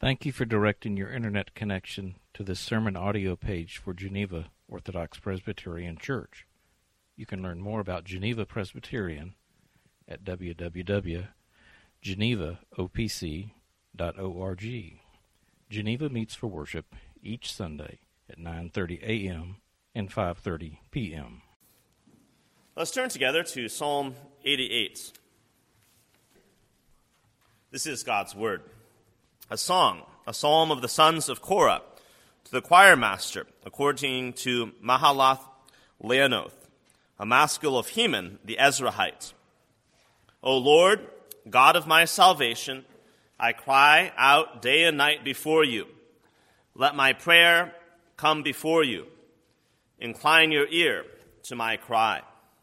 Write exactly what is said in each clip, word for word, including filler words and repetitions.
Thank you for directing your internet connection to this sermon audio page for Geneva Orthodox Presbyterian Church. You can learn more about Geneva Presbyterian at w w w dot geneva o p c dot org. Geneva meets for worship each Sunday at nine thirty a m and five thirty p m Let's turn together to Psalm eighty-eight. This is God's Word. A song, a psalm of the sons of Korah, to the choir master, according to Mahalath Leanoth, a maskil of Heman the Ezrahite. O Lord, God of my salvation, I cry out day and night before you. Let my prayer come before you. Incline your ear to my cry.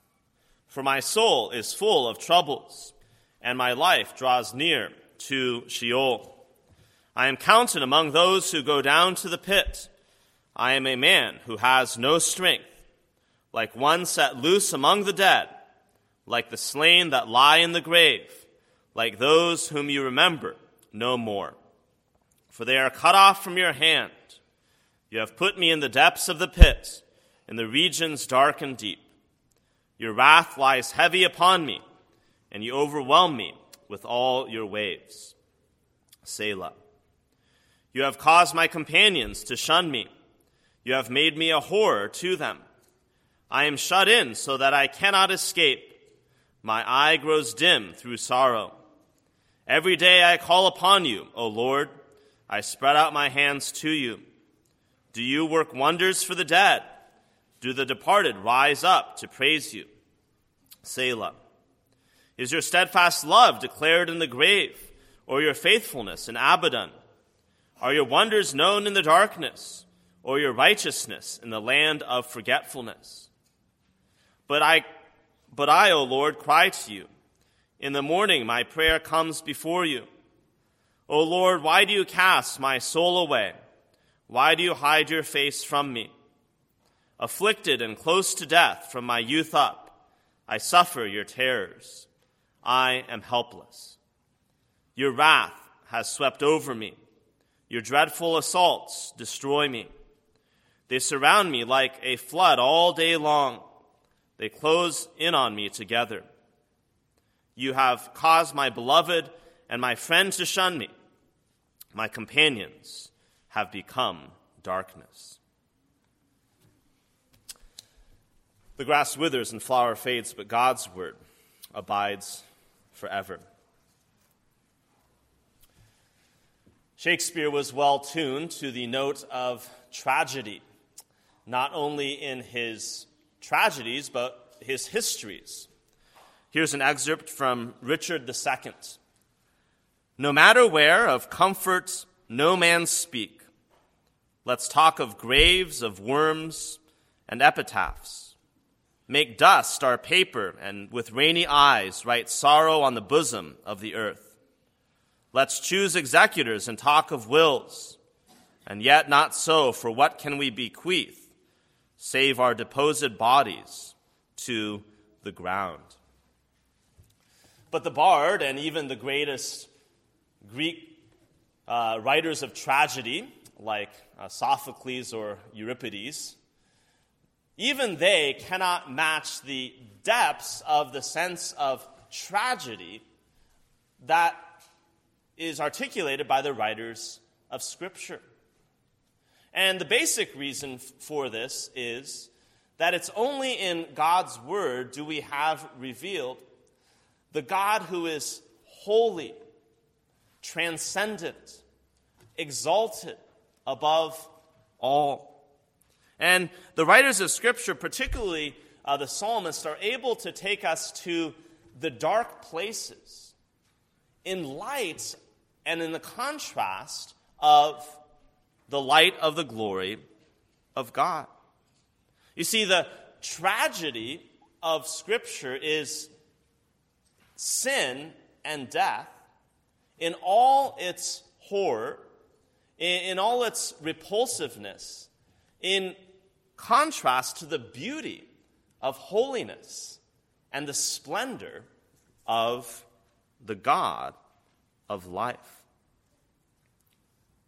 For my soul is full of troubles, and my life draws near to Sheol. I am counted among those who go down to the pit. I am a man who has no strength, like one set loose among the dead, like the slain that lie in the grave, like those whom you remember no more. For they are cut off from your hand. You have put me in the depths of the pit, in the regions dark and deep. Your wrath lies heavy upon me, and you overwhelm me with all your waves. Selah. You have caused my companions to shun me. You have made me a horror to them. I am shut in so that I cannot escape. My eye grows dim through sorrow. Every day I call upon you, O Lord. I spread out my hands to you. Do you work wonders for the dead? Do the departed rise up to praise you? Selah. Is your steadfast love declared in the grave, or your faithfulness in Abaddon? Are your wonders known in the darkness, or your righteousness in the land of forgetfulness? But I, but I, O Lord, cry to you. In the morning my prayer comes before you. O Lord, why do you cast my soul away? Why do you hide your face from me? Afflicted and close to death from my youth up, I suffer your terrors. I am helpless. Your wrath has swept over me. Your dreadful assaults destroy me. They surround me like a flood all day long. They close in on me together. You have caused my beloved and my friend to shun me. My companions have become darkness. The grass withers and flower fades, but God's word abides forever. Shakespeare was well tuned to the note of tragedy, not only in his tragedies, but his histories. Here's an excerpt from Richard the Second. No matter where of comfort no man speak, let's talk of graves, of worms, and epitaphs. Make dust our paper, and with rainy eyes write sorrow on the bosom of the earth. Let's choose executors and talk of wills, and yet not so, for what can we bequeath, save our deposed bodies to the ground? But the bard, and even the greatest Greek uh, writers of tragedy, like uh, Sophocles or Euripides, even they cannot match the depths of the sense of tragedy that is articulated by the writers of Scripture. And the basic reason for this is that it's only in God's Word do we have revealed the God who is holy, transcendent, exalted above all. And the writers of Scripture, particularly uh, the psalmists, are able to take us to the dark places in light and in the contrast of the light of the glory of God. You see, the tragedy of Scripture is sin and death in all its horror, in, in all its repulsiveness, in contrast to the beauty of holiness and the splendor of the God of life.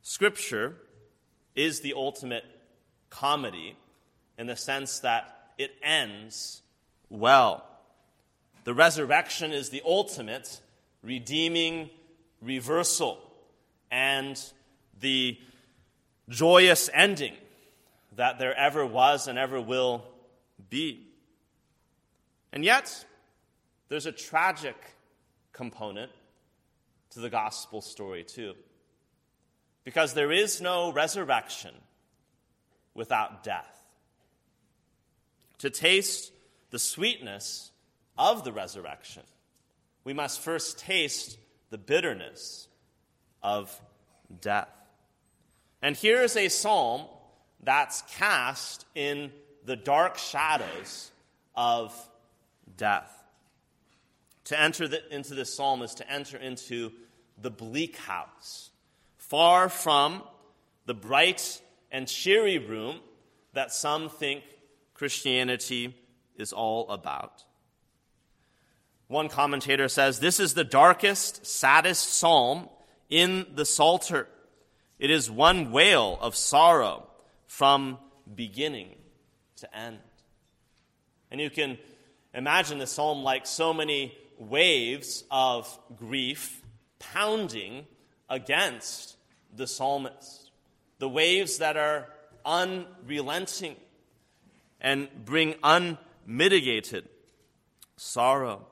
Scripture is the ultimate comedy in the sense that it ends well. The resurrection is the ultimate redeeming reversal and the joyous ending that there ever was and ever will be. And yet, there's a tragic component to the gospel story too. Because there is no resurrection without death. To taste the sweetness of the resurrection, we must first taste the bitterness of death. And here is a psalm that's cast in the dark shadows of death. To enter the, into this psalm is to enter into the bleak house, far from the bright and cheery room that some think Christianity is all about. One commentator says, this is the darkest, saddest psalm in the Psalter. It is one wail of sorrow from beginning to end. And you can imagine the psalm like so many waves of grief pounding against the psalmist. The waves that are unrelenting and bring unmitigated sorrow.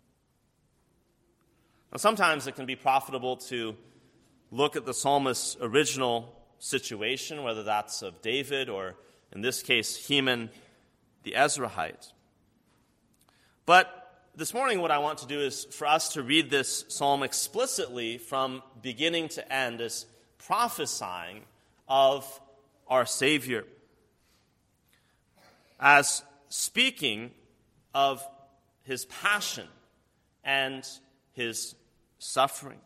Now, sometimes it can be profitable to look at the psalmist's original situation, whether that's of David or, in this case, Heman the Ezrahite. But this morning what I want to do is for us to read this psalm explicitly from beginning to end as prophesying of our Savior, as speaking of his passion and his suffering.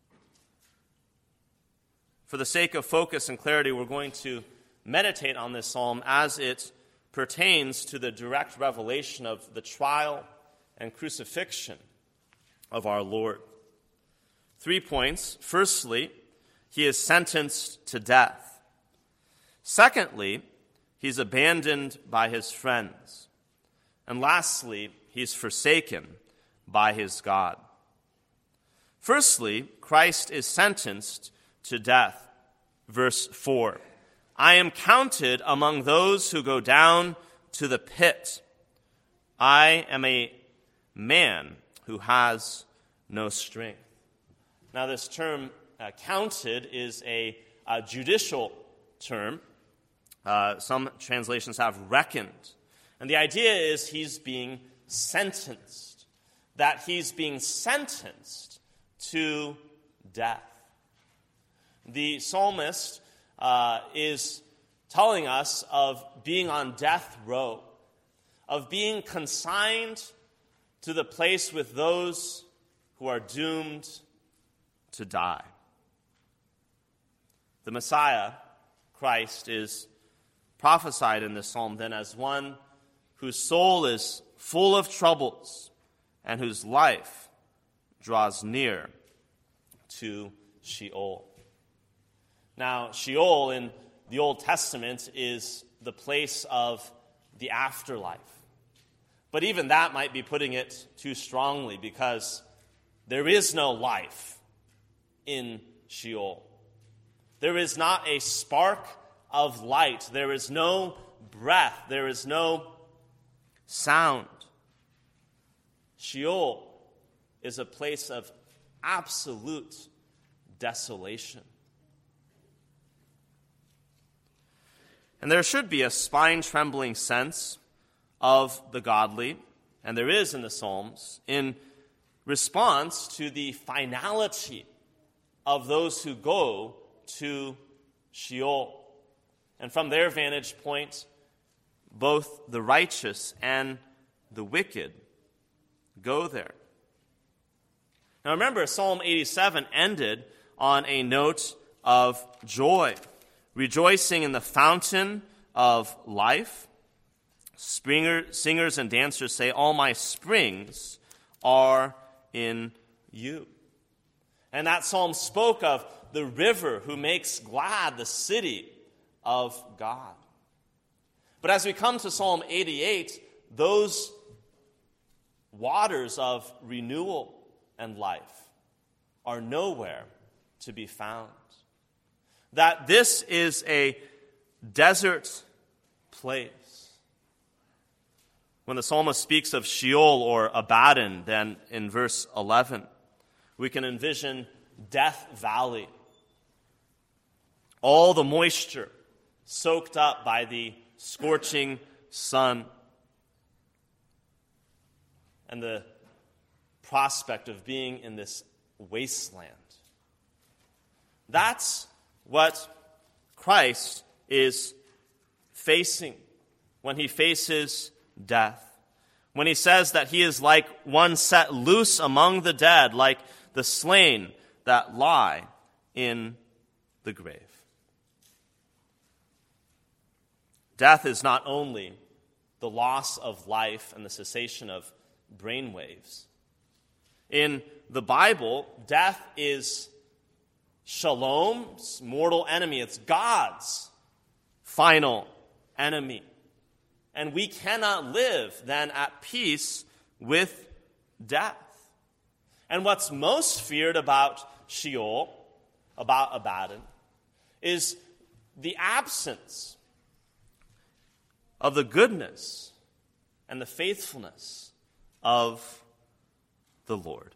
For the sake of focus and clarity, we're going to meditate on this psalm as it pertains to the direct revelation of the trial and crucifixion of our Lord. Three points. Firstly, he is sentenced to death. Secondly, he's abandoned by his friends. And lastly, he's forsaken by his God. Firstly, Christ is sentenced to death. Verse four, I am counted among those who go down to the pit. I am a man who has no strength. Now, this term uh, counted is a, a judicial term. Uh, some translations have reckoned. And the idea is he's being sentenced, that he's being sentenced to death. The psalmist uh, is telling us of being on death row, of being consigned to the place with those who are doomed to die. The Messiah, Christ, is prophesied in this psalm then as one whose soul is full of troubles and whose life draws near to Sheol. Now, Sheol in the Old Testament is the place of the afterlife. But even that might be putting it too strongly, because there is no life in Sheol. There is not a spark of light. There is no breath. There is no sound. Sheol is a place of absolute desolation. And there should be a spine-trembling sense of the godly, and there is in the Psalms, in response to the finality of those who go to Sheol. And from their vantage point, both the righteous and the wicked go there. Now remember, Psalm eighty-seven ended on a note of joy, rejoicing in the fountain of life. Springer, singers and dancers say, all my springs are in you. And that psalm spoke of the river who makes glad the city of God. But as we come to Psalm eighty-eight, those waters of renewal and life are nowhere to be found. That this is a desert place. When the psalmist speaks of Sheol or Abaddon, then in verse eleven, we can envision Death Valley. All the moisture soaked up by the scorching sun. And the prospect of being in this wasteland. That's what Christ is facing when he faces death. When he says that he is like one set loose among the dead, like the slain that lie in the grave. Death is not only the loss of life and the cessation of brain waves. In the Bible, death is Shalom's mortal enemy. It's God's final enemy. And we cannot live then at peace with death. And what's most feared about Sheol, about Abaddon, is the absence of the goodness and the faithfulness of the Lord.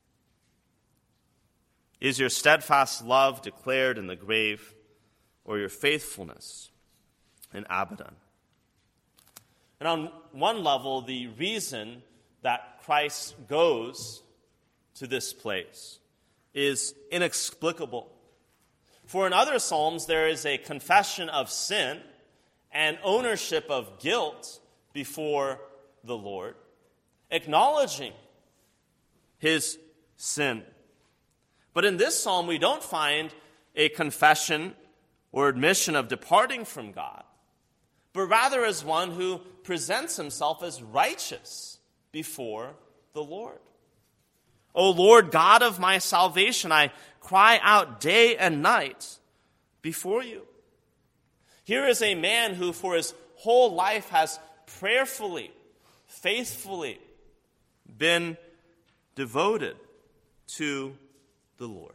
Is your steadfast love declared in the grave, or your faithfulness in Abaddon? And on one level, the reason that Christ goes to this place is inexplicable. For in other psalms, there is a confession of sin and ownership of guilt before the Lord, acknowledging his sin. But in this psalm, we don't find a confession or admission of departing from God, but rather as one who presents himself as righteous before the Lord. O Lord, God of my salvation, I cry out day and night before you. Here is a man who for his whole life has prayerfully, faithfully been devoted to the Lord.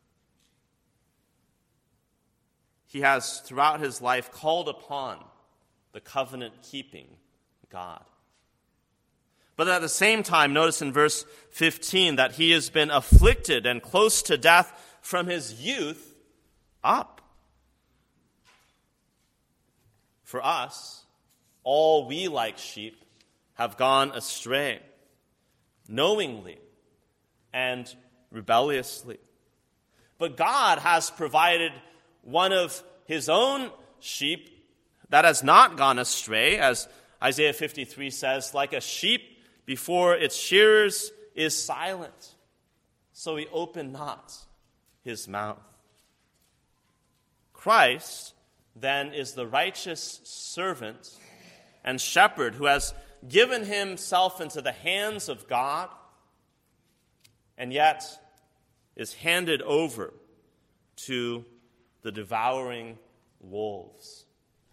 He has, throughout his life, called upon the covenant-keeping God. But at the same time, notice in verse fifteen that he has been afflicted and close to death from his youth up. For us, all we like sheep have gone astray, knowingly and rebelliously. But God has provided one of his own sheep that has not gone astray, as Isaiah fifty-three says, like a sheep before its shearers is silent, so he opened not his mouth. Christ, then, is the righteous servant and shepherd who has given himself into the hands of God and yet is handed over to the devouring wolves.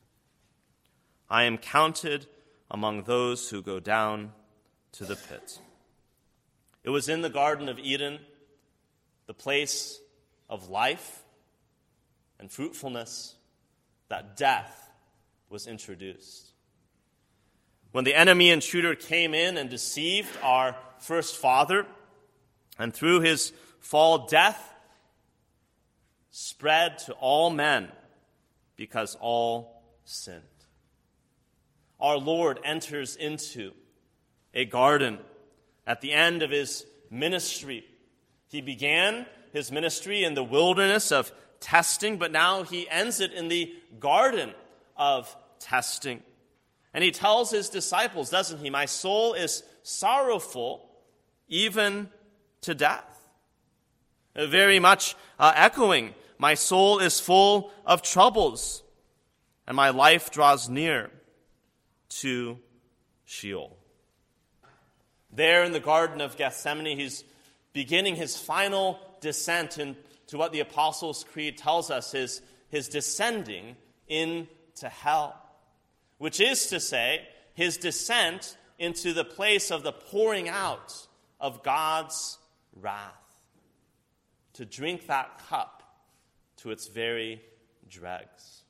I am counted among those who go down to the pit. It was in the Garden of Eden, the place of life and fruitfulness, that death was introduced. When the enemy intruder came in and deceived our first father, and through his fall, death spread to all men because all sinned. Our Lord enters into a garden at the end of his ministry. He began his ministry in the wilderness of testing, but now he ends it in the garden of testing. And he tells his disciples, doesn't he? My soul is sorrowful, even to death. Uh, very much uh, echoing, my soul is full of troubles, and my life draws near to Sheol. There in the Garden of Gethsemane, he's beginning his final descent into what the Apostles' Creed tells us is his descending into hell, which is to say, his descent into the place of the pouring out of God's wrath, to drink that cup to its very dregs.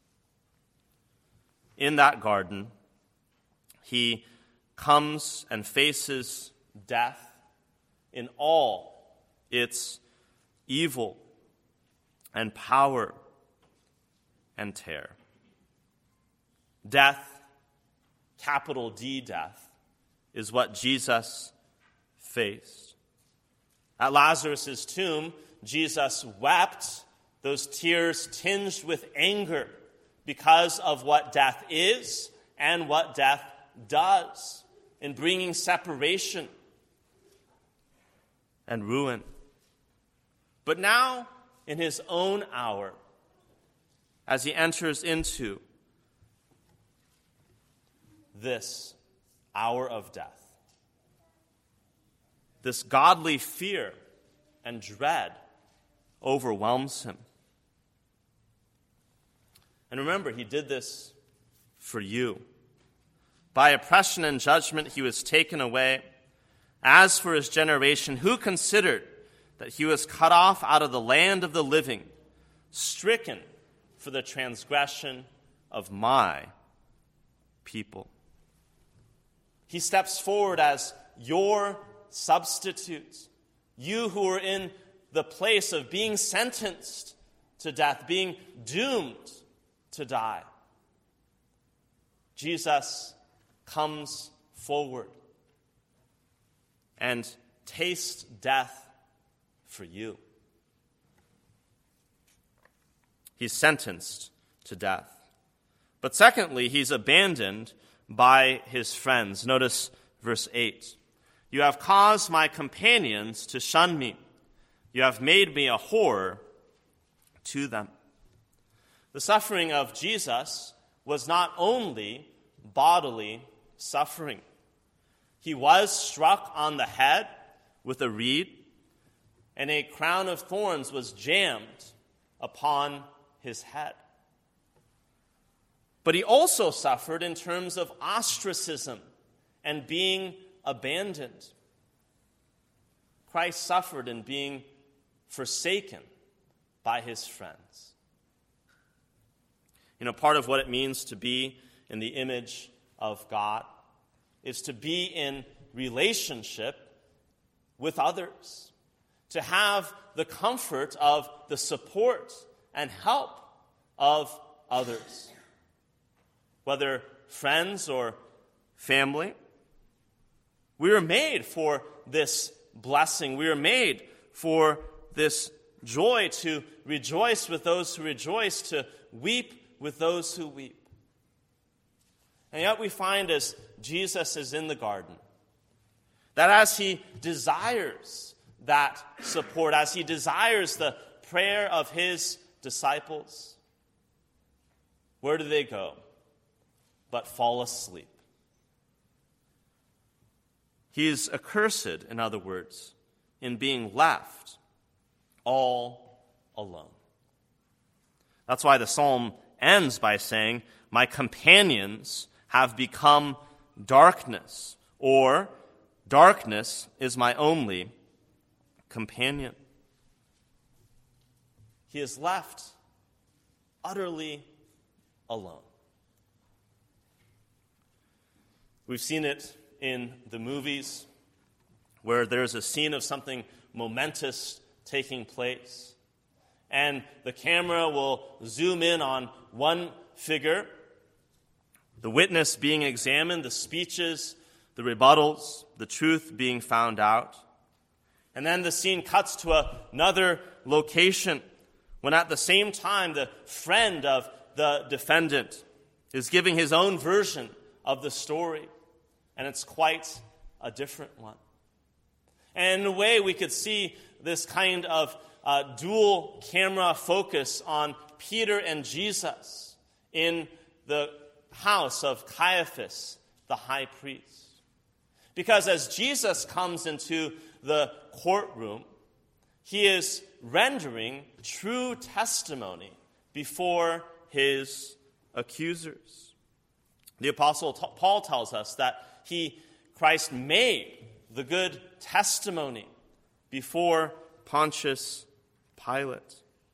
In that garden, he comes and faces death in all its evil and power and terror. Death, capital D death, is what Jesus faced. At Lazarus' tomb, Jesus wept, those tears tinged with anger because of what death is and what death does in bringing separation and ruin. But now, in his own hour, as he enters into this hour of death, this godly fear and dread overwhelms him. And remember, he did this for you. By oppression and judgment he was taken away. As for his generation, who considered that he was cut off out of the land of the living, stricken for the transgression of my people? He steps forward as your substitute. You who are in the place of being sentenced to death, being doomed to die. Jesus comes forward and tastes death for you. He's sentenced to death. But secondly, he's abandoned by his friends. Notice verse eight. You have caused my companions to shun me. You have made me a horror to them. The suffering of Jesus was not only bodily suffering. He was struck on the head with a reed, and a crown of thorns was jammed upon his head. But he also suffered in terms of ostracism and being abandoned. Christ suffered in being forsaken by his friends. You know, part of what it means to be in the image of God is to be in relationship with others, to have the comfort of the support and help of others, whether friends or family. We were made for this blessing. We were made for this joy, to rejoice with those who rejoice, to weep with those who weep. And yet we find, as Jesus is in the garden, that as he desires that support, as he desires the prayer of his disciples, where do they go but fall asleep? He is accursed, in other words, in being left all alone. That's why the psalm ends by saying, my companions have become darkness, or darkness is my only companion. He is left utterly alone. We've seen it in the movies where there's a scene of something momentous taking place, and the camera will zoom in on one figure, the witness being examined, the speeches, the rebuttals, the truth being found out. And then the scene cuts to another location when at the same time the friend of the defendant is giving his own version of the story. And it's quite a different one. And in a way, we could see this kind of uh, dual camera focus on Peter and Jesus in the house of Caiaphas, the high priest. Because as Jesus comes into the courtroom, he is rendering true testimony before his accusers. The Apostle Paul tells us that he, Christ, made the good testimony before Pontius Pilate.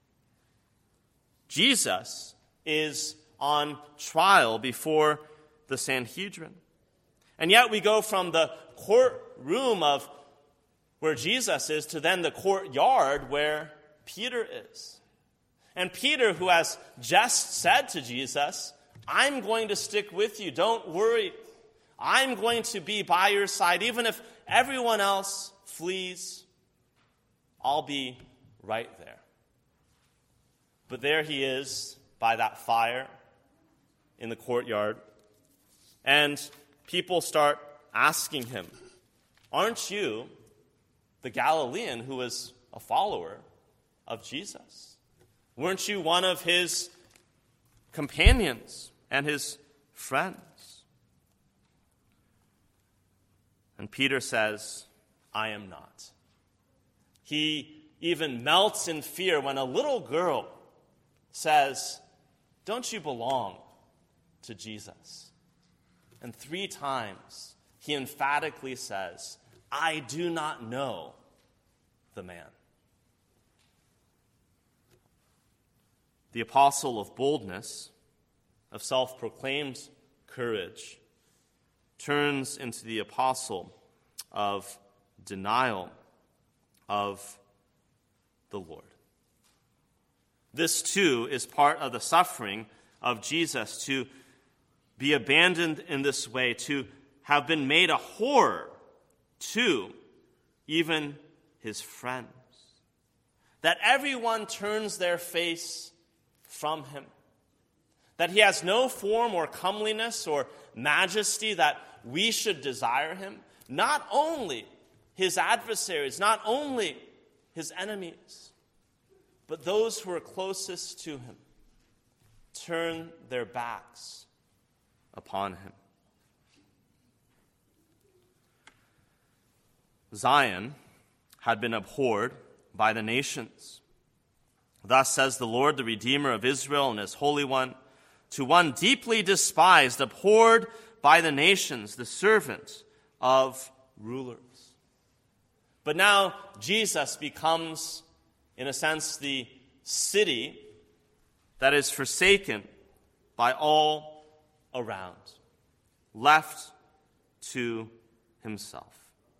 Jesus is on trial before the Sanhedrin. And yet we go from the courtroom of where Jesus is to then the courtyard where Peter is. And Peter, who has just said to Jesus, I'm going to stick with you, don't worry. I'm going to be by your side. Even if everyone else flees, I'll be right there. But there he is by that fire in the courtyard. And people start asking him, aren't you the Galilean who was a follower of Jesus? Weren't you one of his companions and his friends? And Peter says, I am not. He even melts in fear when a little girl says, don't you belong to Jesus? And three times he emphatically says, I do not know the man. The apostle of boldness, of self-proclaimed courage, turns into the apostle of denial of the Lord. This, too, is part of the suffering of Jesus, to be abandoned in this way, to have been made a horror to even his friends. That everyone turns their face from him. That he has no form or comeliness or majesty that we should desire him. Not only his adversaries, not only his enemies, but those who are closest to him turn their backs upon him. Zion had been abhorred by the nations. Thus says the Lord, the Redeemer of Israel and his Holy One, to one deeply despised, abhorred by the nations, the servant of rulers. But now Jesus becomes, in a sense, the city that is forsaken by all around, left to himself.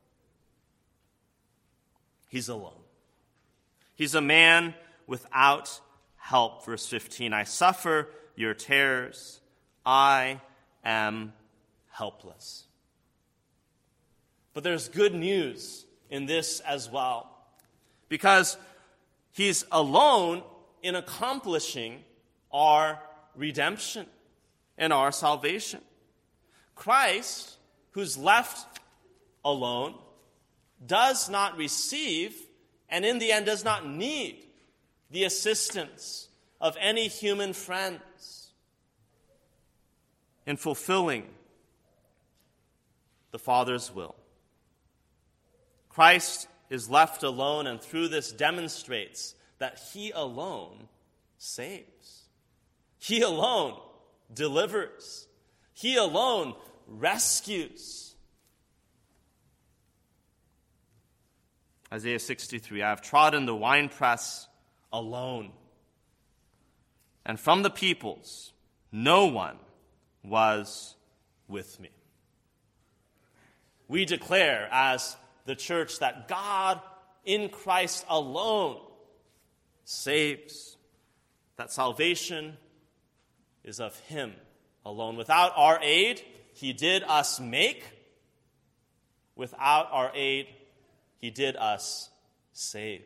He's alone. He's a man without help. Verse fifteen, I suffer your terrors. I am helpless. But there's good news in this as well, because he's alone in accomplishing our redemption and our salvation. Christ, who's left alone, does not receive, and in the end does not need, the assistance of any human friends in fulfilling the Father's will. Christ is left alone, and through this demonstrates that he alone saves. He alone delivers. He alone rescues. Isaiah sixty-three, I have trodden the winepress alone, and from the peoples no one was with me. We declare as the church that God in Christ alone saves, that salvation is of him alone. Without our aid, he did us make. Without our aid, he did us save.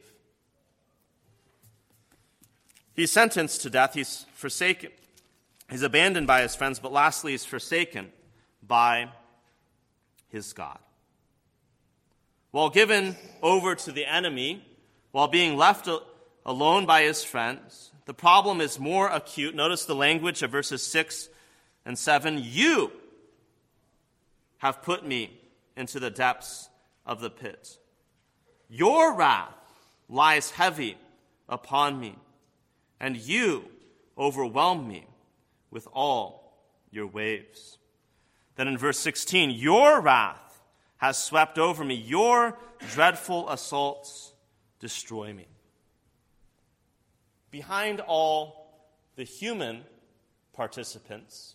He's sentenced to death. He's forsaken. He's abandoned by his friends, but lastly, he's forsaken by his God. While given over to the enemy, while being left alone by his friends, the problem is more acute. Notice the language of verses six and seven. You have put me into the depths of the pit. Your wrath lies heavy upon me, and you overwhelm me with all your waves. Then in verse sixteen, your wrath has swept over me. Your dreadful assaults destroy me. Behind all the human participants,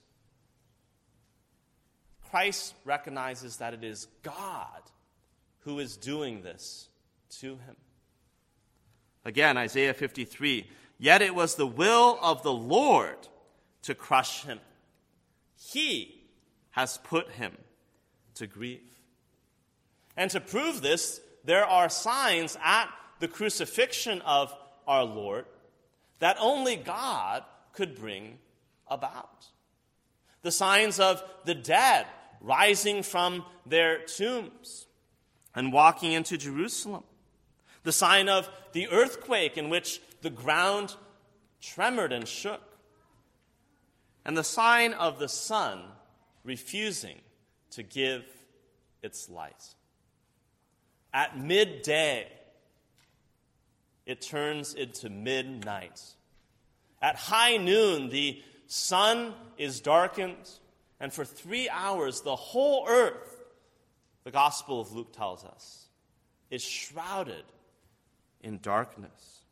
Christ recognizes that it is God who is doing this to him. Again, Isaiah fifty-three, yet it was the will of the Lord to crush him. He has put him to grief. And to prove this, there are signs at the crucifixion of our Lord that only God could bring about. The signs of the dead rising from their tombs and walking into Jerusalem. The sign of the earthquake in which the ground tremored and shook. And the sign of the sun refusing to give its light. At midday, it turns into midnight. At high noon, the sun is darkened, and for three hours, the whole earth, the Gospel of Luke tells us, is shrouded in darkness.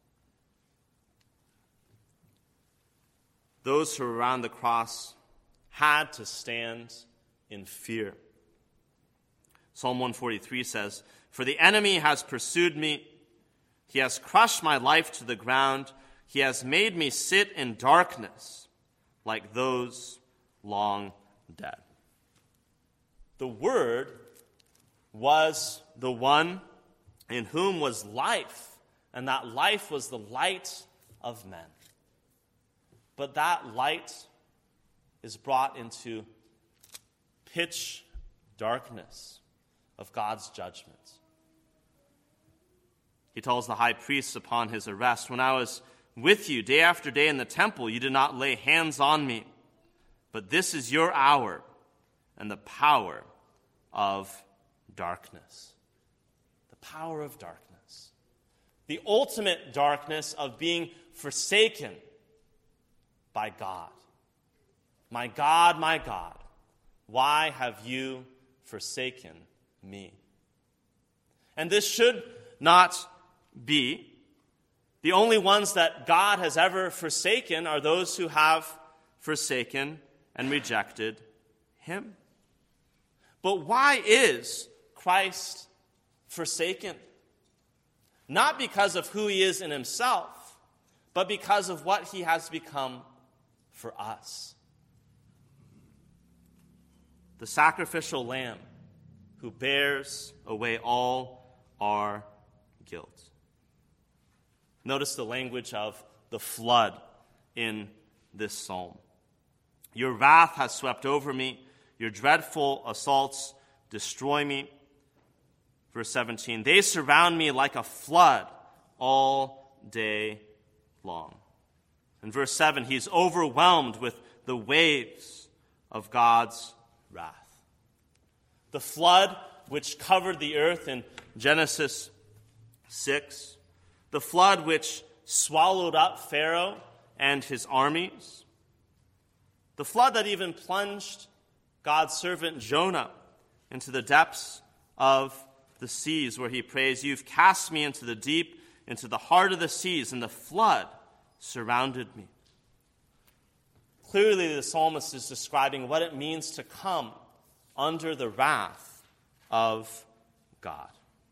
Those who were around the cross had to stand in fear. Psalm one forty-three says, for the enemy has pursued me. He has crushed my life to the ground. He has made me sit in darkness like those long dead. The Word was the one in whom was life, and that life was the light of men. But that light is brought into pitch darkness of God's judgment. He tells the high priest upon his arrest, when I was with you day after day in the temple, you did not lay hands on me. But this is your hour and the power of darkness. The power of darkness. The ultimate darkness of being forsaken by God. My God, my God, why have you forsaken me? And this should not be. The only ones that God has ever forsaken are those who have forsaken and rejected him. But why is Christ forsaken? Not because of who he is in himself, but because of what he has become for us. The sacrificial lamb who bears away all our guilt. Notice the language of the flood in this psalm. Your wrath has swept over me. Your dreadful assaults destroy me. Verse seventeen, they surround me like a flood all day long. In verse seven, he's overwhelmed with the waves of God's wrath. The flood which covered the earth in Genesis six, the flood which swallowed up Pharaoh and his armies, the flood that even plunged God's servant Jonah into the depths of the seas, where he prays, you've cast me into the deep, into the heart of the seas, and the flood surrounded me. Clearly, the psalmist is describing what it means to come under the wrath of God.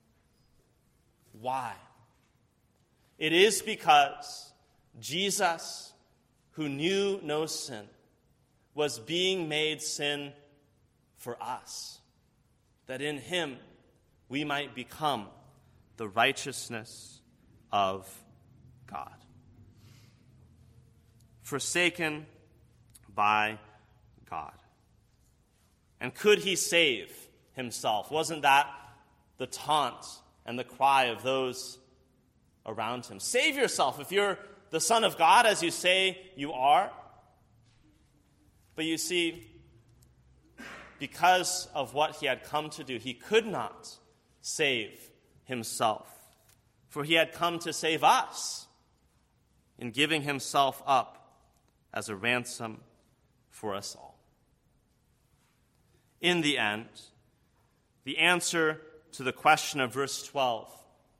Why? It is because Jesus, who knew no sin, was being made sin for us, that in him we might become the righteousness of God. Forsaken by God. And could he save himself? Wasn't that the taunt and the cry of those around him? Save yourself if you're the Son of God, as you say you are. But you see, because of what he had come to do, he could not save himself. for he had come to save us in giving himself up as a ransom for us all. In the end, the answer to the question of verse twelve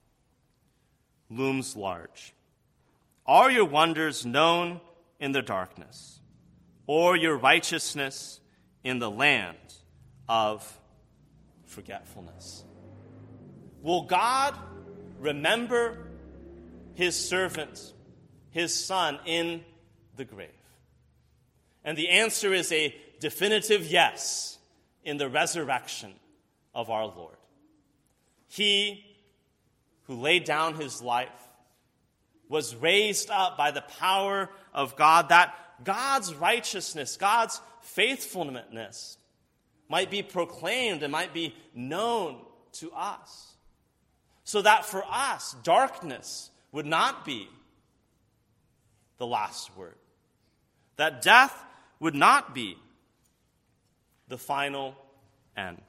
looms large. Are your wonders known in the darkness, or your righteousness in the land of forgetfulness? Will God remember his servant, his son, in the grave? And the answer is a definitive yes in the resurrection of our Lord. He who laid down his life was raised up by the power of God, that God's righteousness, God's faithfulness might be proclaimed and might be known to us, so that for us, darkness would not be the last word, that death would not be the final end.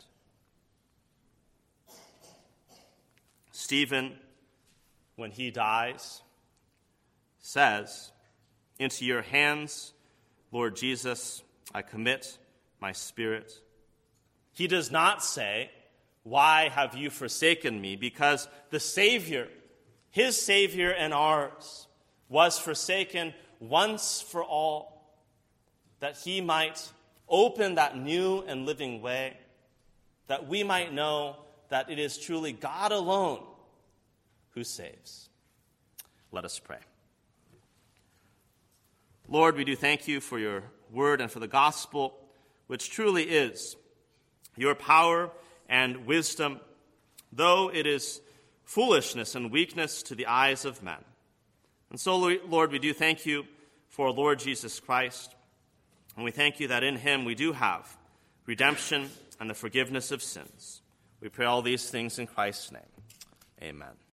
Stephen, when he dies, says, "Into your hands, Lord Jesus, I commit my spirit." He does not say, "Why have you forsaken me?" Because the Savior, his Savior and ours, was forsaken once for all, that he might open that new and living way, that we might know that it is truly God alone who saves. Let us pray. Lord, we do thank you for your word and for the gospel, which truly is your power and wisdom, though it is foolishness and weakness to the eyes of men. And so, Lord, we do thank you for Lord Jesus Christ, and we thank you that in him we do have redemption and the forgiveness of sins. We pray all these things in Christ's name. Amen.